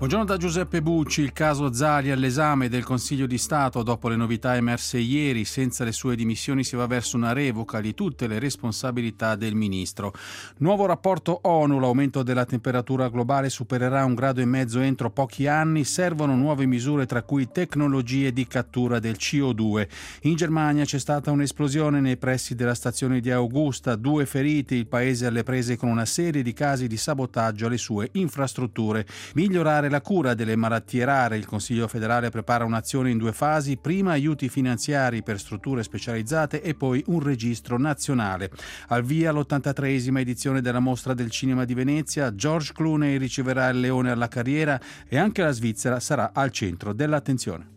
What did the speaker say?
Buongiorno da Giuseppe Bucci. Il caso Zali all'esame del Consiglio di Stato dopo le novità emerse ieri. Senza le sue dimissioni si va verso una revoca di tutte le responsabilità del ministro. Nuovo rapporto ONU: l'aumento della temperatura globale supererà 1,5 gradi entro pochi anni. Servono nuove misure, tra cui tecnologie di cattura del CO2. In Germania c'è stata un'esplosione nei pressi della stazione di Augusta, 2 feriti, il paese alle prese con una serie di casi di sabotaggio alle sue infrastrutture. Migliorare la cura delle malattie rare. Il Consiglio federale prepara un'azione in 2 fasi: prima aiuti finanziari per strutture specializzate e poi un registro nazionale. Al via l'83esima edizione della Mostra del Cinema di Venezia. George Clooney riceverà il Leone alla Carriera e anche la Svizzera sarà al centro dell'attenzione.